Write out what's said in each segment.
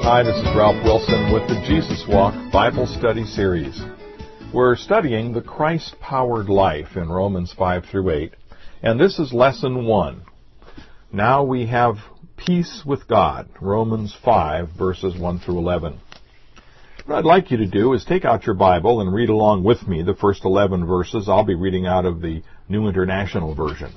Hi, this is Ralph Wilson with the Jesus Walk Bible Study Series. We're studying the Christ-powered life in Romans 5 through 8, and this is Lesson 1. Now we have peace with God, Romans 5, verses 1 through 11. What I'd like you to do is take out your Bible and read along with me the first 11 verses. I'll be reading out of the New International Version.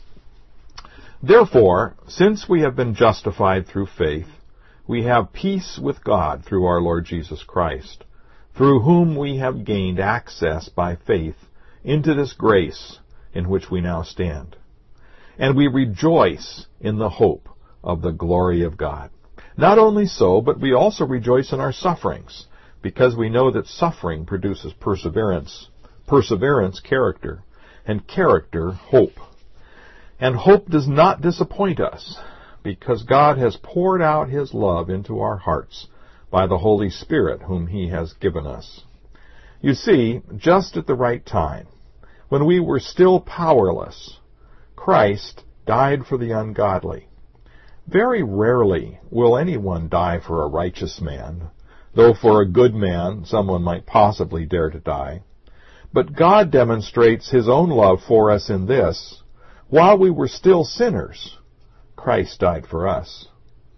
Therefore, since we have been justified through faith, we have peace with God through our Lord Jesus Christ, through whom we have gained access by faith into this grace in which we now stand. And we rejoice in the hope of the glory of God. Not only so, but we also rejoice in our sufferings, because we know that suffering produces perseverance, perseverance, character, and character, hope. And hope does not disappoint us, because God has poured out His love into our hearts by the Holy Spirit whom He has given us. You see, just at the right time, when we were still powerless, Christ died for the ungodly. Very rarely will anyone die for a righteous man, though for a good man someone might possibly dare to die. But God demonstrates His own love for us in this: while we were still sinners, Christ died for us.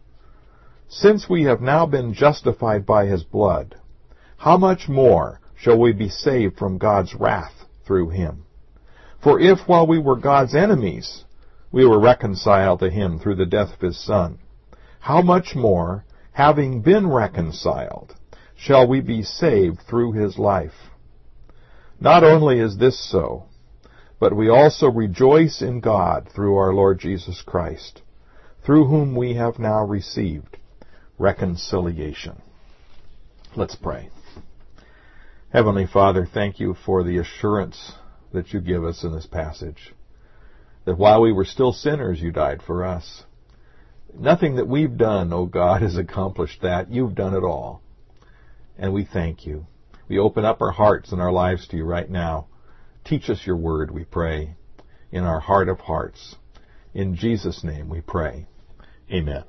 Since we have now been justified by His blood, how much more shall we be saved from God's wrath through Him? For if, while we were God's enemies, we were reconciled to Him through the death of His Son, how much more, having been reconciled, shall we be saved through His life? Not only is this so, but we also rejoice in God through our Lord Jesus Christ, through whom we have now received reconciliation. Let's pray. Heavenly Father, thank You for the assurance that You give us in this passage, that while we were still sinners, You died for us. Nothing that we've done, O God, has accomplished that. You've done it all. And we thank You. We open up our hearts and our lives to You right now. Teach us Your word, we pray, in our heart of hearts. In Jesus' name we pray. Amen.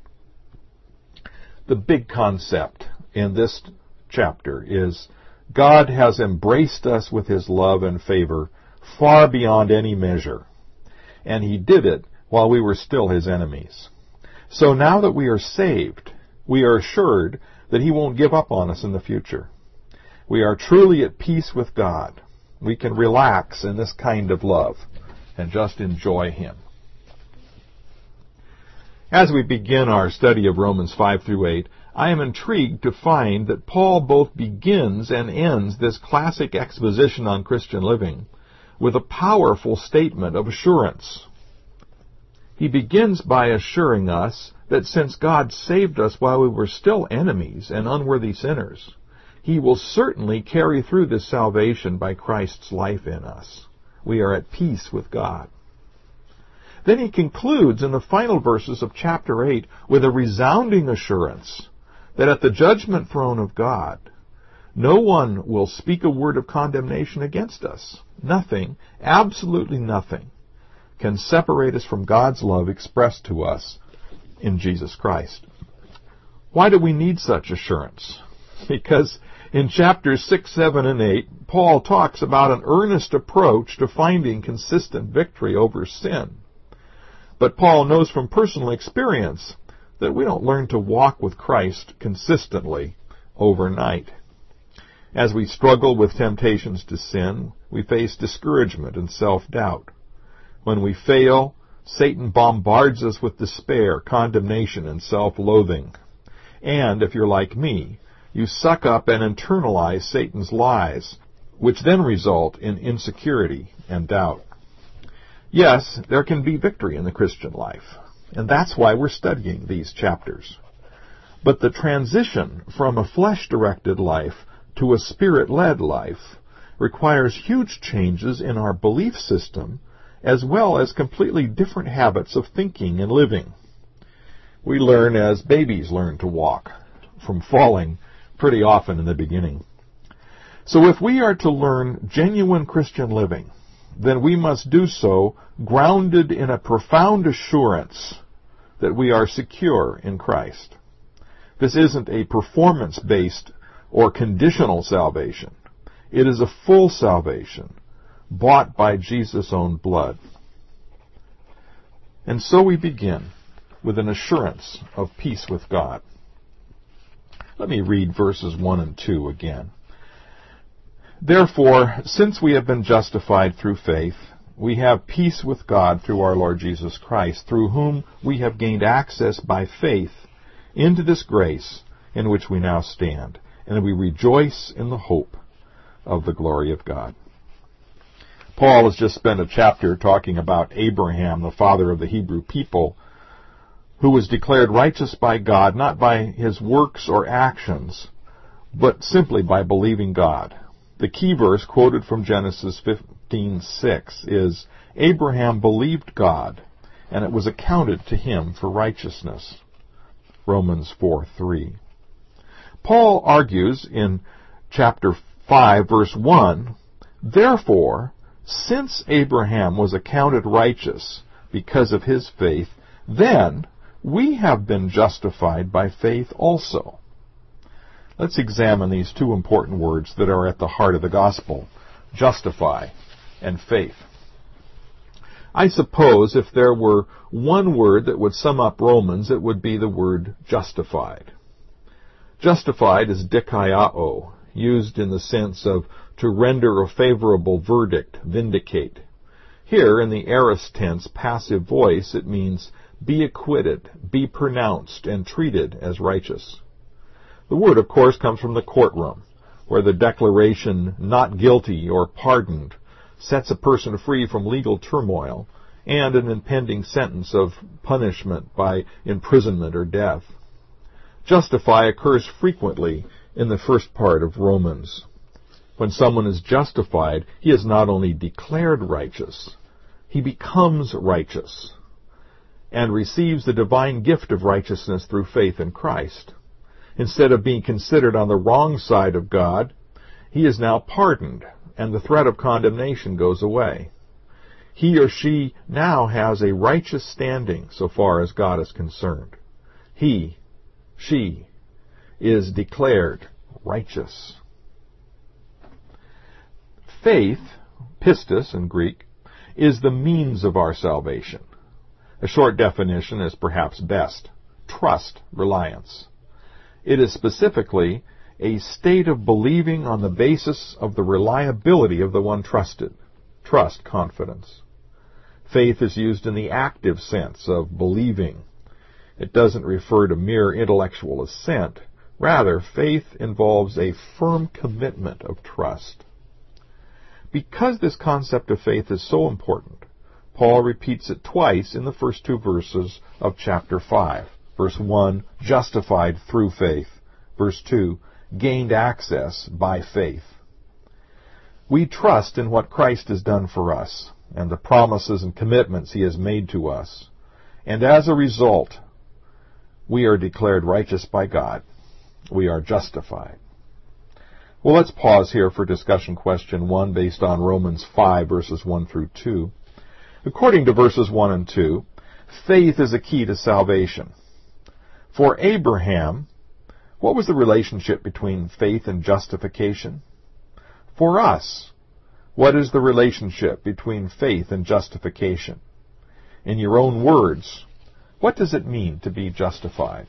The big concept in this chapter is God has embraced us with His love and favor far beyond any measure, and He did it while we were still His enemies. So now that we are saved, we are assured that He won't give up on us in the future. We are truly at peace with God. We can relax in this kind of love and just enjoy Him. As we begin our study of Romans 5 through 8, I am intrigued to find that Paul both begins and ends this classic exposition on Christian living with a powerful statement of assurance. He begins by assuring us that since God saved us while we were still enemies and unworthy sinners, He will certainly carry through this salvation by Christ's life in us. We are at peace with God. Then he concludes in the final verses of chapter 8 with a resounding assurance that at the judgment throne of God, no one will speak a word of condemnation against us. Nothing, absolutely nothing, can separate us from God's love expressed to us in Jesus Christ. Why do we need such assurance? Because in chapters 6, 7, and 8, Paul talks about an earnest approach to finding consistent victory over sin. But Paul knows from personal experience that we don't learn to walk with Christ consistently overnight. As we struggle with temptations to sin, we face discouragement and self-doubt. When we fail, Satan bombards us with despair, condemnation, and self-loathing. And, if you're like me, you suck up and internalize Satan's lies, which then result in insecurity and doubt. Yes, there can be victory in the Christian life, and that's why we're studying these chapters. But the transition from a flesh-directed life to a spirit-led life requires huge changes in our belief system, as well as completely different habits of thinking and living. We learn as babies learn to walk, from falling pretty often in the beginning. So if we are to learn genuine Christian living, then we must do so grounded in a profound assurance that we are secure in Christ. This isn't a performance-based or conditional salvation. It is a full salvation, bought by Jesus' own blood. And so we begin with an assurance of peace with God. Let me read verses 1 and 2 again. Therefore, since we have been justified through faith, we have peace with God through our Lord Jesus Christ, through whom we have gained access by faith into this grace in which we now stand, and we rejoice in the hope of the glory of God. Paul has just spent a chapter talking about Abraham, the father of the Hebrew people, who was declared righteous by God, not by his works or actions, but simply by believing God. The key verse quoted from Genesis 15:6 is, Abraham believed God, and it was accounted to him for righteousness. Romans 4:3. Paul argues in chapter 5, verse 1, therefore, since Abraham was accounted righteous because of his faith, then we have been justified by faith also. Let's examine these two important words that are at the heart of the gospel, justify and faith. I suppose if there were one word that would sum up Romans, it would be the word justified. Justified is dikaiao, used in the sense of to render a favorable verdict, vindicate. Here, in the aorist tense passive voice, it means be acquitted, be pronounced, and treated as righteous. The word, of course, comes from the courtroom, where the declaration not guilty or pardoned sets a person free from legal turmoil and an impending sentence of punishment by imprisonment or death. Justify occurs frequently in the first part of Romans. When someone is justified, he is not only declared righteous, he becomes righteous and receives the divine gift of righteousness through faith in Christ. Instead of being considered on the wrong side of God, he is now pardoned, and the threat of condemnation goes away. He or she now has a righteous standing so far as God is concerned. She is declared righteous. Faith, pistis in Greek, is the means of our salvation. A short definition is perhaps best. Trust, reliance. It is specifically a state of believing on the basis of the reliability of the one trusted. Trust, confidence. Faith is used in the active sense of believing. It doesn't refer to mere intellectual assent. Rather, faith involves a firm commitment of trust. Because this concept of faith is so important, Paul repeats it twice in the first two verses of chapter 5. Verse 1, justified through faith. Verse 2, gained access by faith. We trust in what Christ has done for us and the promises and commitments he has made to us. And as a result, we are declared righteous by God. We are justified. Well, let's pause here for discussion question 1 based on Romans 5, verses 1 through 2. According to verses 1 and 2, faith is a key to salvation. For Abraham, what was the relationship between faith and justification? For us, what is the relationship between faith and justification? In your own words, what does it mean to be justified?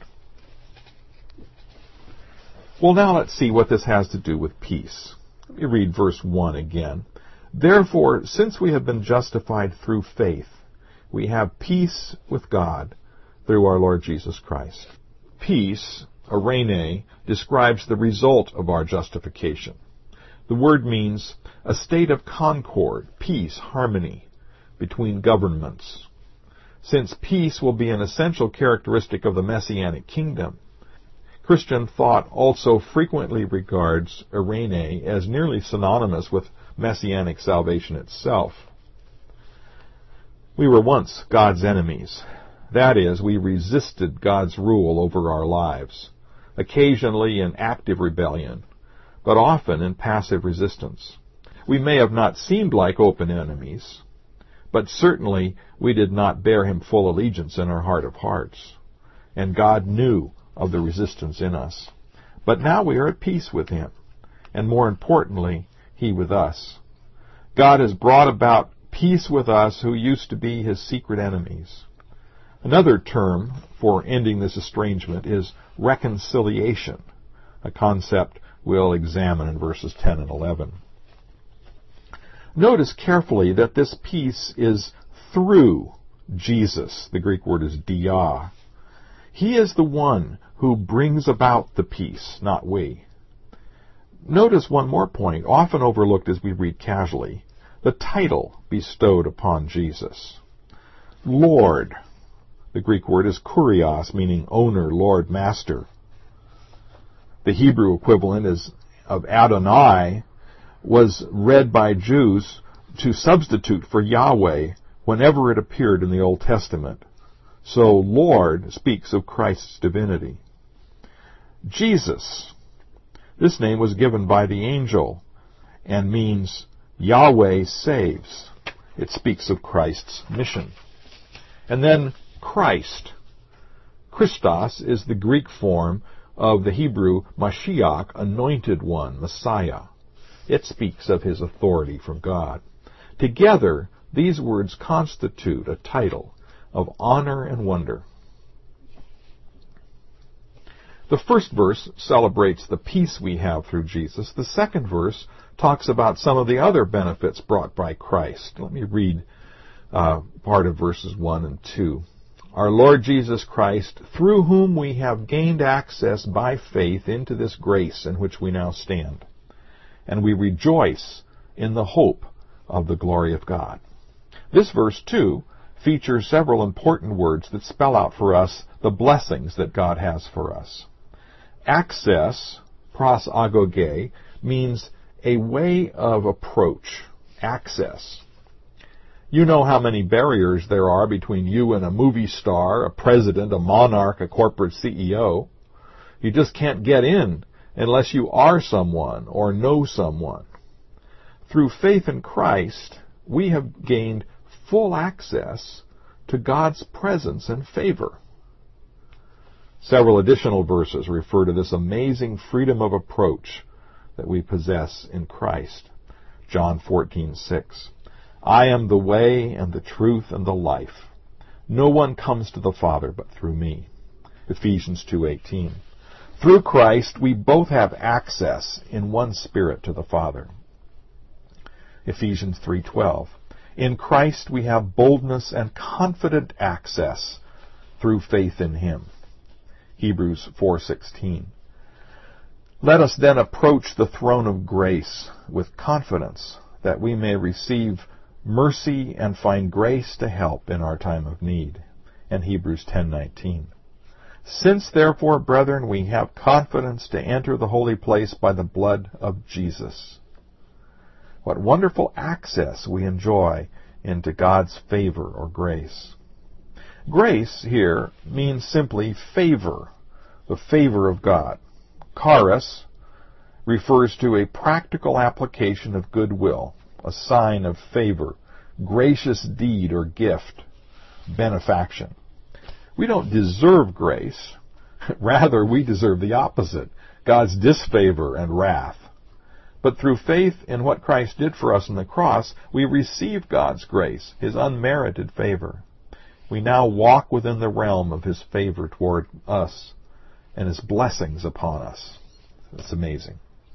Well, now let's see what this has to do with peace. Let me read verse 1 again. Therefore, since we have been justified through faith, we have peace with God through our Lord Jesus Christ. Peace, eirene, describes the result of our justification. The word means a state of concord, peace, harmony between governments. Since peace will be an essential characteristic of the Messianic kingdom, Christian thought also frequently regards eirene as nearly synonymous with Messianic salvation itself. We were once God's enemies. That is, we resisted God's rule over our lives, occasionally in active rebellion, but often in passive resistance. We may have not seemed like open enemies, but certainly we did not bear him full allegiance in our heart of hearts. And God knew of the resistance in us. But now we are at peace with him, and more importantly, he with us. God has brought about peace with us who used to be his secret enemies. Another term for ending this estrangement is reconciliation, a concept we'll examine in verses 10 and 11. Notice carefully that this peace is through Jesus. The Greek word is dia. He is the one who brings about the peace, not we. Notice one more point, often overlooked as we read casually, the title bestowed upon Jesus. Lord. The Greek word is kurios, meaning owner, Lord, master. The Hebrew equivalent of Adonai was read by Jews to substitute for Yahweh whenever it appeared in the Old Testament. So Lord speaks of Christ's divinity. Jesus. This name was given by the angel and means Yahweh saves. It speaks of Christ's mission. And then Christ. Christos is the Greek form of the Hebrew Mashiach, anointed one, Messiah. It speaks of his authority from God. Together, these words constitute a title of honor and wonder. The first verse celebrates the peace we have through Jesus. The second verse talks about some of the other benefits brought by Christ. Let me read part of verses 1 and 2. Our Lord Jesus Christ, through whom we have gained access by faith into this grace in which we now stand, and we rejoice in the hope of the glory of God. This verse, too, features several important words that spell out for us the blessings that God has for us. Access, pros agoge, means a way of approach, access. You know how many barriers there are between you and a movie star, a president, a monarch, a corporate CEO. You just can't get in unless you are someone or know someone. Through faith in Christ, we have gained full access to God's presence and favor. Several additional verses refer to this amazing freedom of approach that we possess in Christ. John 14:6. I am the way and the truth and the life. No one comes to the Father but through me. Ephesians 2:18. Through Christ we both have access in one Spirit to the Father. Ephesians 3:12. In Christ we have boldness and confident access through faith in him. Hebrews 4:16. Let us then approach the throne of grace with confidence that we may receive mercy and find grace to help in our time of need. And Hebrews 10:19. Since therefore, brethren, we have confidence to enter the holy place by the blood of Jesus. What wonderful access we enjoy into God's favor or grace. Grace here means simply favor, the favor of God. Charis refers to a practical application of goodwill, a sign of favor, gracious deed or gift, benefaction. We don't deserve grace. Rather, we deserve the opposite, God's disfavor and wrath. But through faith in what Christ did for us on the cross, we receive God's grace, his unmerited favor. We now walk within the realm of his favor toward us and his blessings upon us. It's amazing.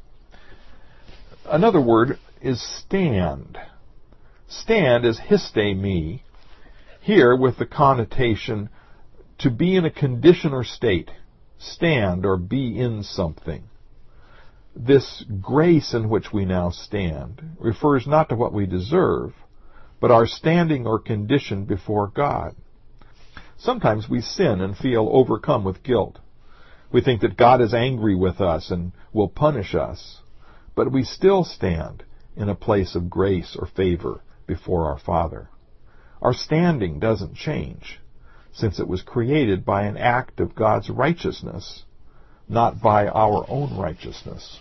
Another word is stand. Stand is histemi, here with the connotation to be in a condition or state, stand or be in something. This grace in which we now stand refers not to what we deserve, but our standing or condition before God. Sometimes we sin and feel overcome with guilt. We think that God is angry with us and will punish us, but we still stand in a place of grace or favor before our Father. Our standing doesn't change, since it was created by an act of God's righteousness, not by our own righteousness.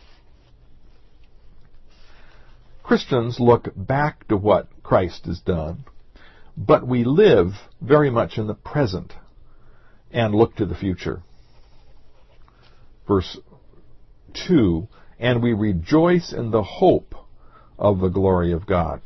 Christians look back to what Christ has done, but we live very much in the present and look to the future. verse 2, and we rejoice in the hope of the glory of God.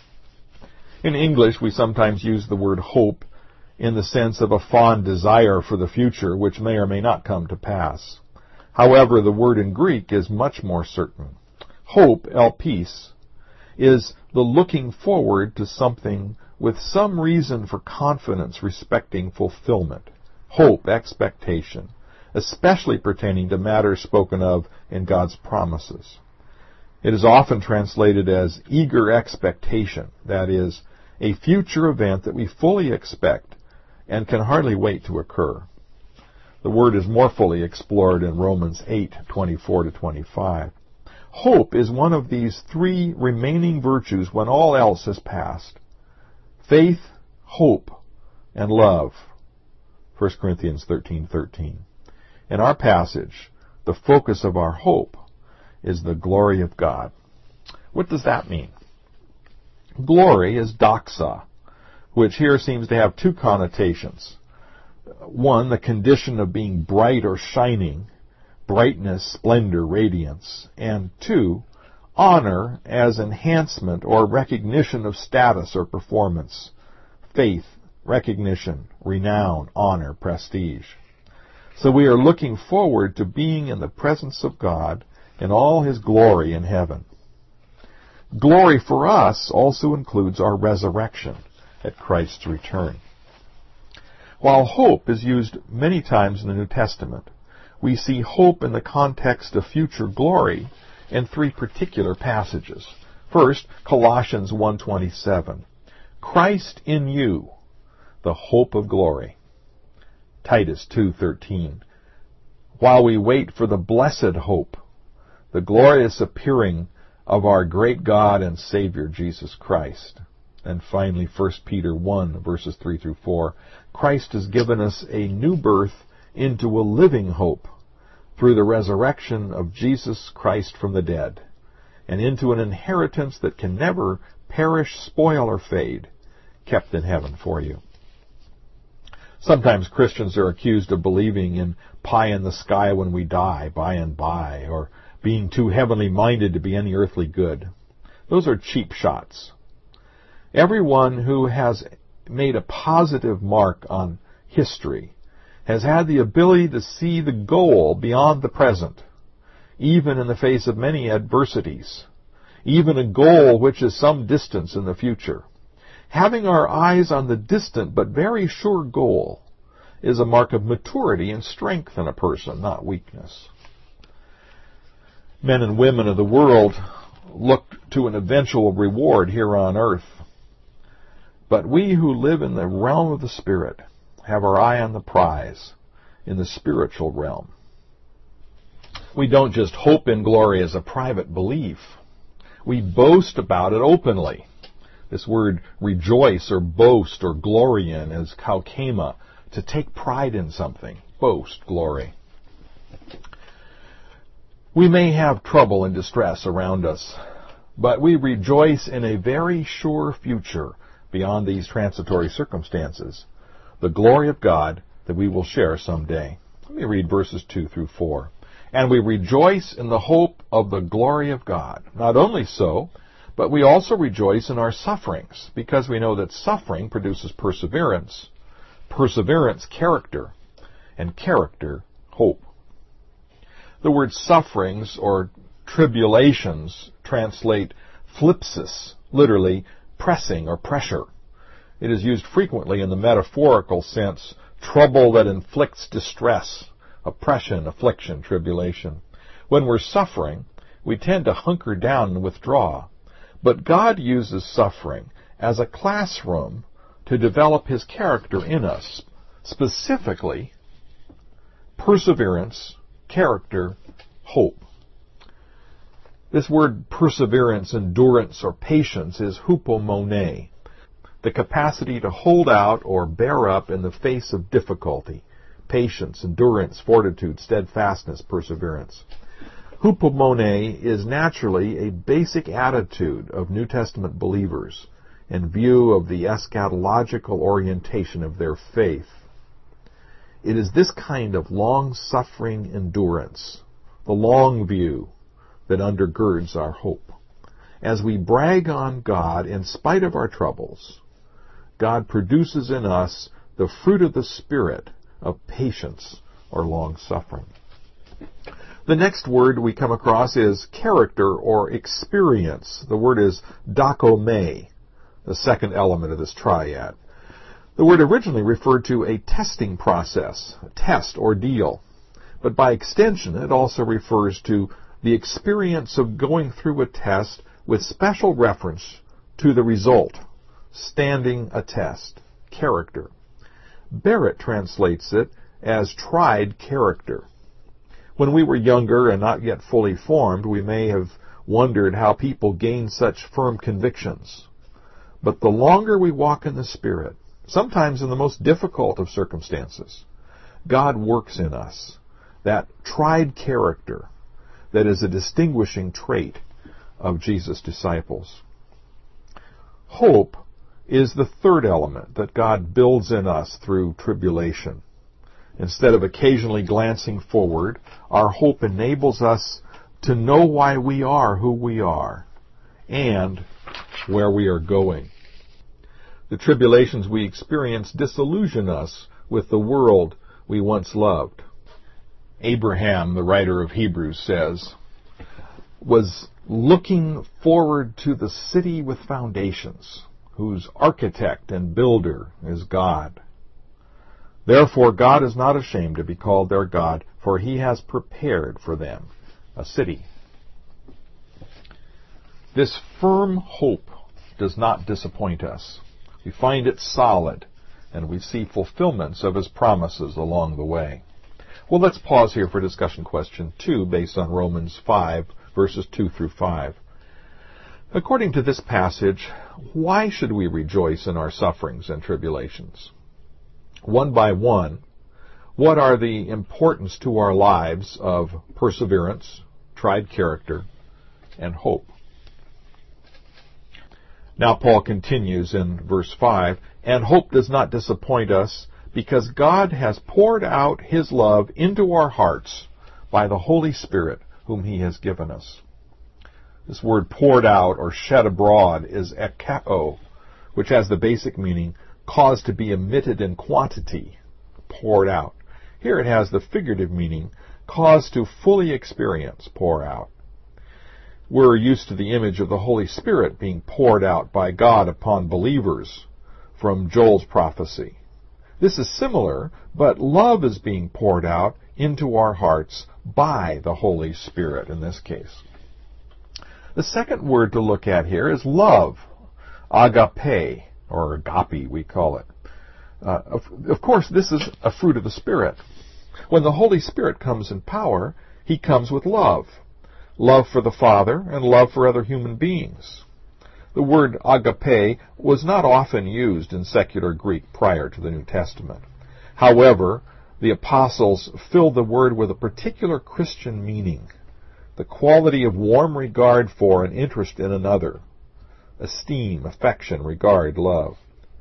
In English, we sometimes use the word hope in the sense of a fond desire for the future, which may or may not come to pass. However, the word in Greek is much more certain. Hope, elpis, is the looking forward to something with some reason for confidence respecting fulfillment. Hope, expectation, especially pertaining to matters spoken of in God's promises. It is often translated as eager expectation, that is, a future event that we fully expect and can hardly wait to occur. The word is more fully explored in Romans 8:24-25. Hope is one of these three remaining virtues when all else has passed. Faith, hope, and love. 1 Corinthians 13:13. In our passage, the focus of our hope is the glory of God. What does that mean? Glory is doxa, which here seems to have two connotations. One, the condition of being bright or shining, brightness, splendor, radiance. And two, honor as enhancement or recognition of status or performance, faith, recognition, renown, honor, prestige. So we are looking forward to being in the presence of God in all His glory in heaven. Glory for us also includes our resurrection at Christ's return. While hope is used many times in the New Testament, we see hope in the context of future glory in three particular passages. First, Colossians 1:27. Christ in you, the hope of glory. Titus 2:13. While we wait for the blessed hope, the glorious appearing of our great God and Savior Jesus Christ. And finally, 1 Peter 1, verses 3-4. Christ has given us a new birth into a living hope through the resurrection of Jesus Christ from the dead, and into an inheritance that can never perish, spoil, or fade, kept in heaven for you. Sometimes Christians are accused of believing in pie in the sky when we die, by and by, or being too heavenly minded to be any earthly good. Those are cheap shots. Everyone who has made a positive mark on history has had the ability to see the goal beyond the present, even in the face of many adversities, even a goal which is some distance in the future. Having our eyes on the distant but very sure goal is a mark of maturity and strength in a person, not weakness. Men and women of the world look to an eventual reward here on earth. But we who live in the realm of the Spirit have our eye on the prize in the spiritual realm. We don't just hope in glory as a private belief. We boast about it openly. This word rejoice or boast or glory in is kaukema, to take pride in something. Boast, glory. We may have trouble and distress around us, but we rejoice in a very sure future beyond these transitory circumstances, the glory of God that we will share someday. Let me read verses 2-4. And we rejoice in the hope of the glory of God. Not only so, but we also rejoice in our sufferings, because we know that suffering produces perseverance, perseverance, character, and character, hope. The word sufferings or tribulations translate phlipsis, literally pressing or pressure. It is used frequently in the metaphorical sense, trouble that inflicts distress, oppression, affliction, tribulation. When we're suffering, we tend to hunker down and withdraw. But God uses suffering as a classroom to develop His character in us, specifically perseverance, character, hope. This word perseverance, endurance, or patience is hupomone, the capacity to hold out or bear up in the face of difficulty. Patience, endurance, fortitude, steadfastness, perseverance. Hupomone is naturally a basic attitude of New Testament believers in view of the eschatological orientation of their faith. It is this kind of long-suffering endurance, the long view, that undergirds our hope. As we brag on God in spite of our troubles, God produces in us the fruit of the Spirit of patience or long-suffering. The next word we come across is character or experience. The word is dokome, the second element of this triad. The word originally referred to a testing process, a test, ordeal. But by extension, it also refers to the experience of going through a test with special reference to the result, standing a test, character. Barrett translates it as tried character. When we were younger and not yet fully formed, we may have wondered how people gain such firm convictions. But the longer we walk in the Spirit, sometimes in the most difficult of circumstances, God works in us that tried character that is a distinguishing trait of Jesus' disciples. Hope is the third element that God builds in us through tribulation. Instead of occasionally glancing forward, our hope enables us to know why we are who we are and where we are going. The tribulations we experience disillusion us with the world we once loved. Abraham, the writer of Hebrews, says, was looking forward to the city with foundations, whose architect and builder is God. Therefore God is not ashamed to be called their God, for he has prepared for them a city. This firm hope does not disappoint us. We find it solid, and we see fulfillments of his promises along the way. Well, let's pause here for discussion question 2, based on Romans 5, verses 2 through 5. According to this passage, why should we rejoice in our sufferings and tribulations? One by one, what are the importance to our lives of perseverance, tried character, and hope? Now Paul continues in verse 5, and hope does not disappoint us, because God has poured out his love into our hearts by the Holy Spirit whom he has given us. This word poured out or shed abroad is ekao, which has the basic meaning caused to be emitted in quantity, poured out. Here it has the figurative meaning caused to fully experience, pour out. We're used to the image of the Holy Spirit being poured out by God upon believers from Joel's prophecy. This is similar, but love is being poured out into our hearts by the Holy Spirit in this case. The second word to look at here is love, agape, or agape we call it. Of course, this is a fruit of the Spirit. When the Holy Spirit comes in power, he comes with love. Love for the Father and love for other human beings. The word agape was not often used in secular Greek prior to the New Testament. However, the apostles filled the word with a particular Christian meaning, the quality of warm regard for and interest in another, esteem, affection, regard, love.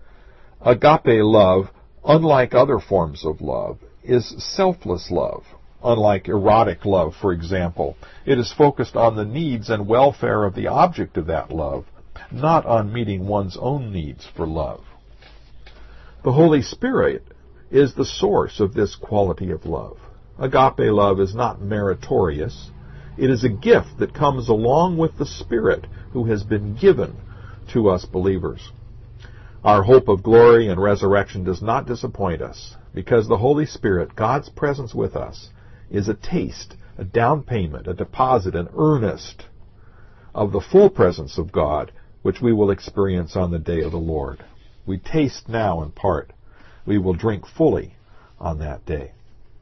Agape love, unlike other forms of love, is selfless love. Unlike erotic love, for example, it is focused on the needs and welfare of the object of that love, not on meeting one's own needs for love. The Holy Spirit is the source of this quality of love. Agape love is not meritorious. It is a gift that comes along with the Spirit who has been given to us believers. Our hope of glory and resurrection does not disappoint us, because the Holy Spirit, God's presence with us, is a taste, a down payment, a deposit, an earnest of the full presence of God, which we will experience on the day of the Lord. We taste now in part. We will drink fully on that day.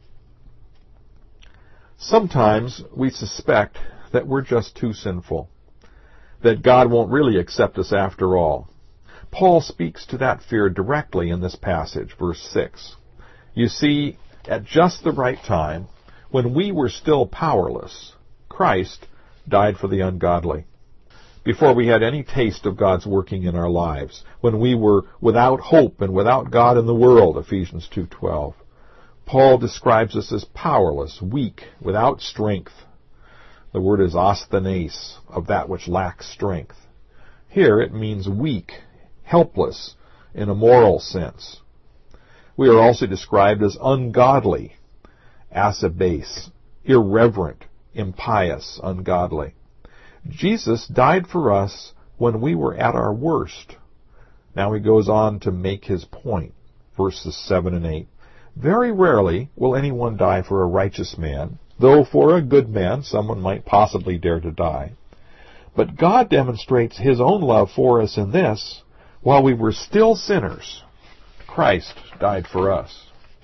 Sometimes we suspect that we're just too sinful, that God won't really accept us after all. Paul speaks to that fear directly in this passage, verse 6. You see, at just the right time, when we were still powerless, Christ died for the ungodly. Before we had any taste of God's working in our lives, when we were without hope and without God in the world, Ephesians 2:12. Paul describes us as powerless, weak, without strength. The word is asthenes, of that which lacks strength. Here it means weak, helpless, in a moral sense. We are also described as ungodly, asabase, irreverent, impious, ungodly. Jesus died for us when we were at our worst. Now he goes on to make his point, verses 7 and 8. Very rarely will anyone die for a righteous man, though for a good man someone might possibly dare to die. But God demonstrates his own love for us in this: while we were still sinners, Christ died for us.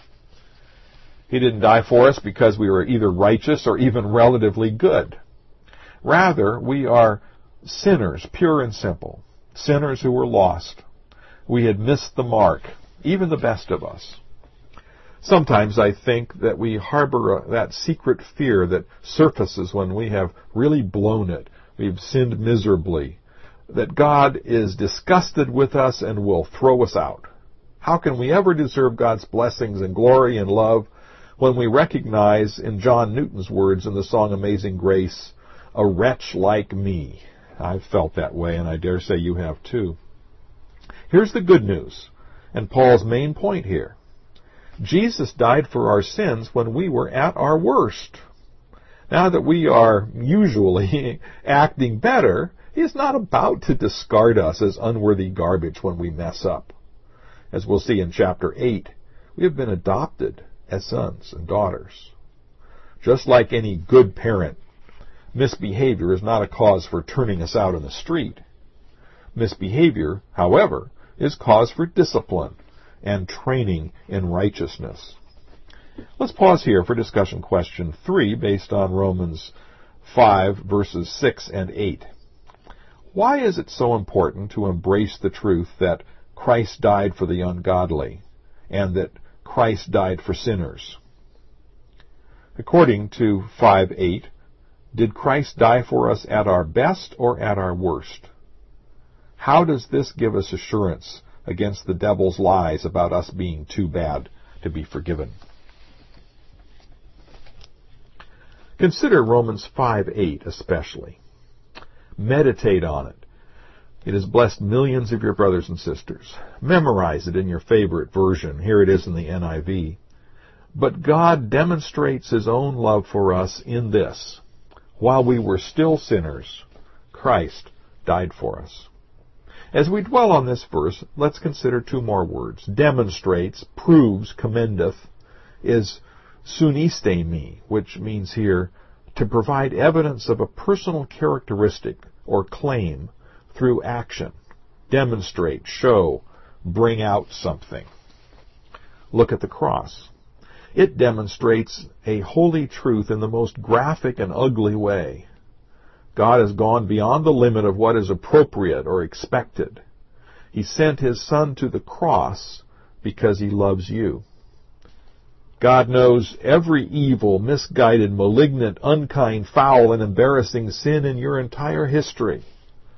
He didn't die for us because we were either righteous or even relatively good. Rather, we are sinners, pure and simple, sinners who were lost. We had missed the mark, even the best of us. Sometimes I think that we harbor that secret fear that surfaces when we have really blown it. We've sinned miserably. That God is disgusted with us and will throw us out. How can we ever deserve God's blessings and glory and love when we recognize, in John Newton's words in the song Amazing Grace, a wretch like me? I've felt that way, and I dare say you have too. Here's the good news, and Paul's main point here. Jesus died for our sins when we were at our worst. Now that we are usually acting better, he is not about to discard us as unworthy garbage when we mess up. As we'll see in chapter 8, we have been adopted as sons and daughters. Just like any good parent, misbehavior is not a cause for turning us out on the street. Misbehavior, however, is cause for discipline and training in righteousness. Let's pause here for discussion question 3 based on Romans 5 verses 6 and 8. Why is it so important to embrace the truth that Christ died for the ungodly and that Christ died for sinners? According to 5:8, did Christ die for us at our best or at our worst? How does this give us assurance against the devil's lies about us being too bad to be forgiven? Consider Romans 5:8 especially. Meditate on it. It has blessed millions of your brothers and sisters. Memorize it in your favorite version. Here it is in the NIV. But God demonstrates his own love for us in this: while we were still sinners, Christ died for us. As we dwell on this verse, let's consider 2 more words. Demonstrates, proves, commendeth, is sunistemi, which means here to provide evidence of a personal characteristic or claim through action. Demonstrate, show, bring out something. Look at the cross. It demonstrates a holy truth in the most graphic and ugly way. God has gone beyond the limit of what is appropriate or expected. He sent his Son to the cross because he loves you. God knows every evil, misguided, malignant, unkind, foul, and embarrassing sin in your entire history.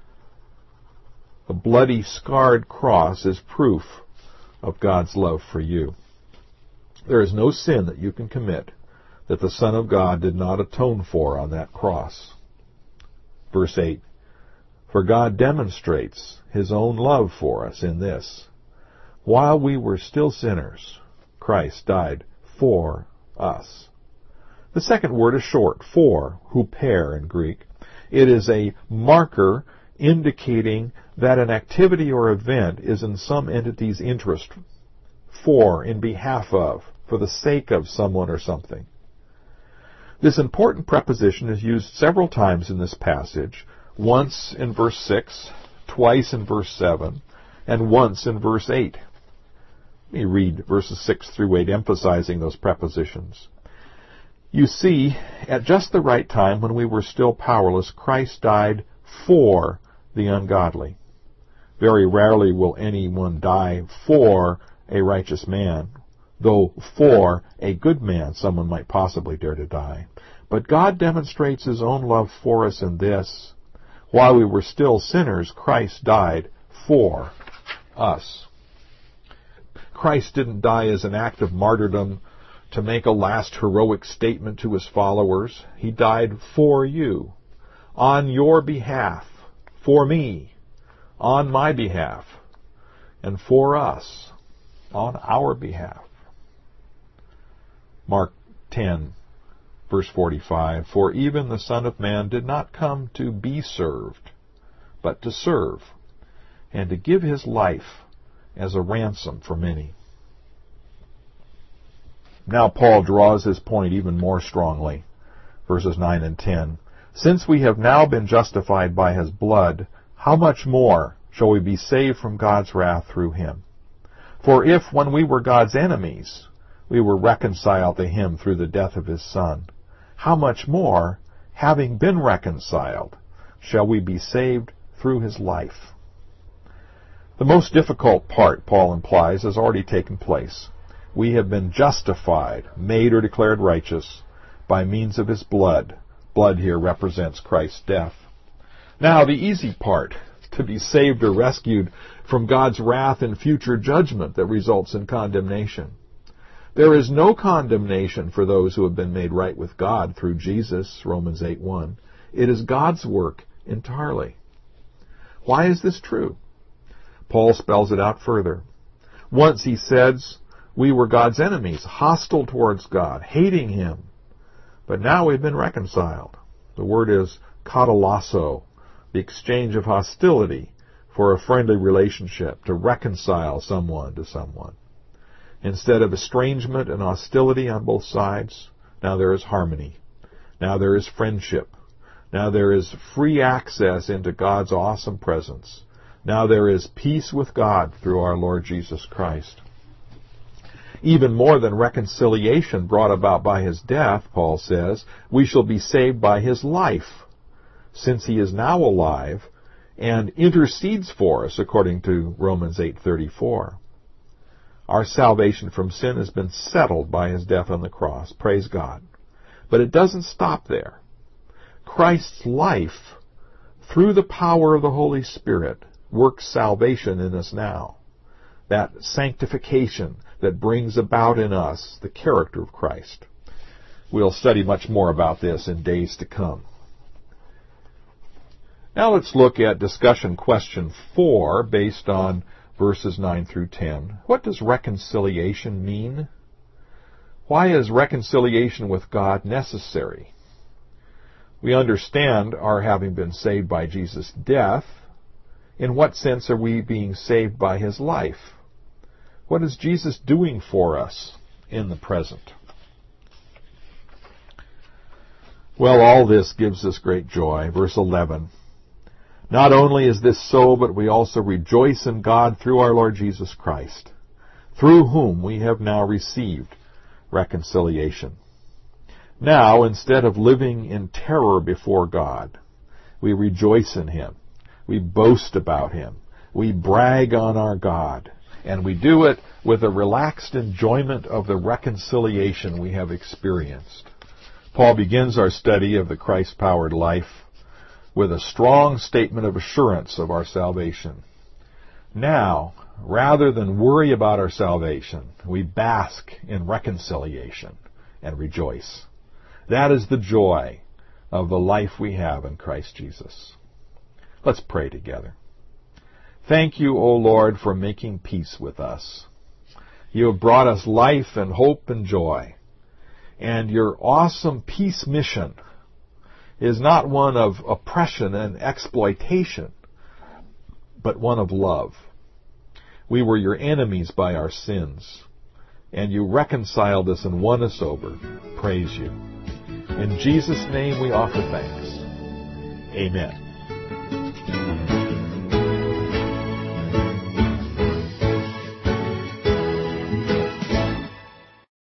A bloody, scarred cross is proof of God's love for you. There is no sin that you can commit that the Son of God did not atone for on that cross. Verse 8, for God demonstrates his own love for us in this: while we were still sinners, Christ died for us. The second word is short, for, huper in Greek. It is a marker indicating that an activity or event is in some entity's interest, for, in behalf of, for the sake of someone or something. This important preposition is used several times in this passage, once in verse 6, twice in verse 7, and once in verse 8. Let me read verses 6 through 8, emphasizing those prepositions. You see, at just the right time, when we were still powerless, Christ died for the ungodly. Very rarely will anyone die for a righteous man, though for a good man someone might possibly dare to die. But God demonstrates his own love for us in this: while we were still sinners, Christ died for us. Christ didn't die as an act of martyrdom to make a last heroic statement to his followers. He died for you, on your behalf, for me, on my behalf, and for us, on our behalf. Mark 10, verse 45, for even the Son of Man did not come to be served, but to serve, and to give his life as a ransom for many. Now Paul draws his point even more strongly. Verses 9 and 10. Since we have now been justified by his blood, how much more shall we be saved from God's wrath through him? For if, when we were God's enemies, we were reconciled to him through the death of his Son, how much more, having been reconciled, shall we be saved through his life? The most difficult part, Paul implies, has already taken place. We have been justified, made or declared righteous, by means of his blood. Blood here represents Christ's death. Now, the easy part, to be saved or rescued from God's wrath and future judgment that results in condemnation. There is no condemnation for those who have been made right with God through Jesus, Romans 8:1. It is God's work entirely. Why is this true? Paul spells it out further. Once he says, we were God's enemies, hostile towards God, hating him. But now we've been reconciled. The word is katalasso, the exchange of hostility for a friendly relationship, to reconcile someone to someone. Instead of estrangement and hostility on both sides, now there is harmony. Now there is friendship. Now there is free access into God's awesome presence. Now there is peace with God through our Lord Jesus Christ. Even more than reconciliation brought about by his death, Paul says, we shall be saved by his life, since he is now alive and intercedes for us, according to Romans 8:34. Our salvation from sin has been settled by his death on the cross. Praise God. But it doesn't stop there. Christ's life, through the power of the Holy Spirit, works salvation in us now. That sanctification that brings about in us the character of Christ. We'll study much more about this in days to come. Now let's look at discussion question 4 based on verses 9 through 10. What does reconciliation mean? Why is reconciliation with God necessary? We understand our having been saved by Jesus' death. In what sense are we being saved by his life? What is Jesus doing for us in the present? Well, all this gives us great joy. Verse 11. Not only is this so, but we also rejoice in God through our Lord Jesus Christ, through whom we have now received reconciliation. Now, instead of living in terror before God, we rejoice in him. We boast about him. We brag on our God. And we do it with a relaxed enjoyment of the reconciliation we have experienced. Paul begins our study of the Christ-powered life with a strong statement of assurance of our salvation. Now, rather than worry about our salvation, we bask in reconciliation and rejoice. That is the joy of the life we have in Christ Jesus. Let's pray together. Thank you, O Lord, for making peace with us. You have brought us life and hope and joy. And your awesome peace mission is not one of oppression and exploitation, but one of love. We were your enemies by our sins, and you reconciled us and won us over. Praise you. In Jesus' name we offer thanks. Amen.